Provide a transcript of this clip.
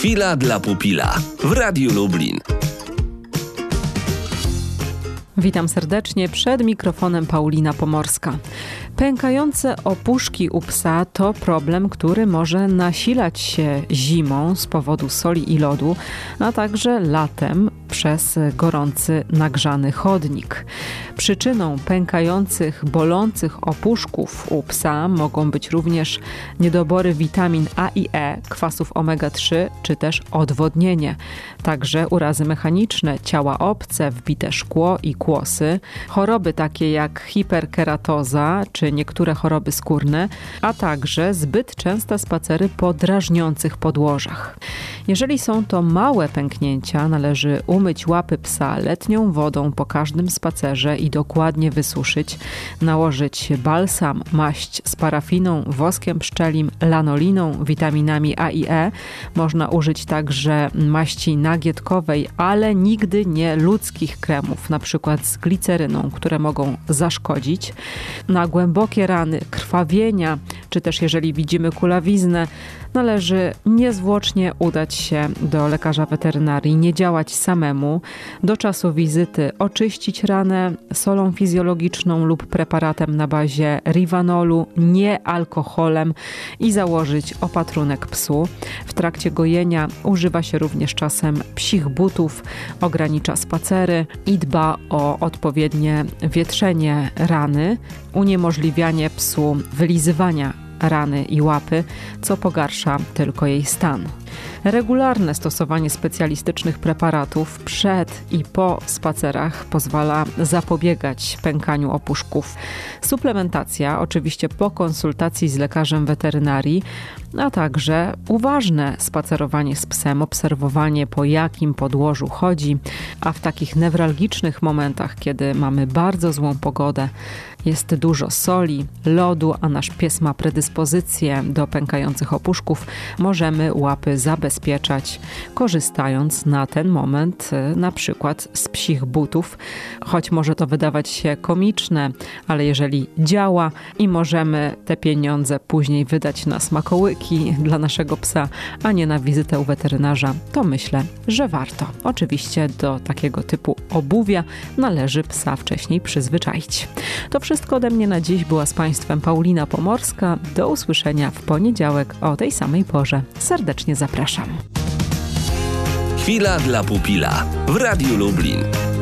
Chwila dla pupila w Radiu Lublin. Witam serdecznie, przed mikrofonem Paulina Pomorska. Pękające opuszki u psa to problem, który może nasilać się zimą z powodu soli i lodu, a także latem przez gorący, nagrzany chodnik. Przyczyną pękających, bolących opuszków u psa mogą być również niedobory witamin A i E, kwasów omega-3 czy też odwodnienie. Także urazy mechaniczne, ciała obce, wbite szkło i kłosy, choroby takie jak hiperkeratoza czy niektóre choroby skórne, a także zbyt częste spacery po drażniących podłożach. Jeżeli są to małe pęknięcia, należy umyć łapy psa letnią wodą po każdym spacerze i dokładnie wysuszyć, nałożyć balsam, maść z parafiną, woskiem pszczelim, lanoliną, witaminami A i E. Można użyć także maści nagietkowej, ale nigdy nie ludzkich kremów, na przykład z gliceryną, które mogą zaszkodzić. Na głębokie rany, krwawienia, czy też jeżeli widzimy kulawiznę, należy niezwłocznie udać się do lekarza weterynarii, nie działać samemu. Do czasu wizyty oczyścić ranę solą fizjologiczną lub preparatem na bazie rivanolu, nie alkoholem i założyć opatrunek psu. W trakcie gojenia używa się również czasem psich butów, ogranicza spacery i dba o odpowiednie wietrzenie rany, uniemożliwianie psu wylizywania rany i łapy, co pogarsza tylko jej stan. Regularne stosowanie specjalistycznych preparatów przed i po spacerach pozwala zapobiegać pękaniu opuszków. Suplementacja, oczywiście po konsultacji z lekarzem weterynarii, a także uważne spacerowanie z psem, obserwowanie po jakim podłożu chodzi, a w takich newralgicznych momentach, kiedy mamy bardzo złą pogodę, jest dużo soli, lodu, a nasz pies ma predyspozycję do pękających opuszków, możemy łapy zabezpieczać, korzystając na ten moment na przykład z psich butów, choć może to wydawać się komiczne, ale jeżeli działa i możemy te pieniądze później wydać na smakołyki dla naszego psa, a nie na wizytę u weterynarza, to myślę, że warto. Oczywiście do takiego typu obuwia należy psa wcześniej przyzwyczaić. To wszystko ode mnie na dziś. Była z Państwem Paulina Pomorska. Do usłyszenia w poniedziałek o tej samej porze. Serdecznie zapraszam. Chwila dla pupila w Radiu Lublin.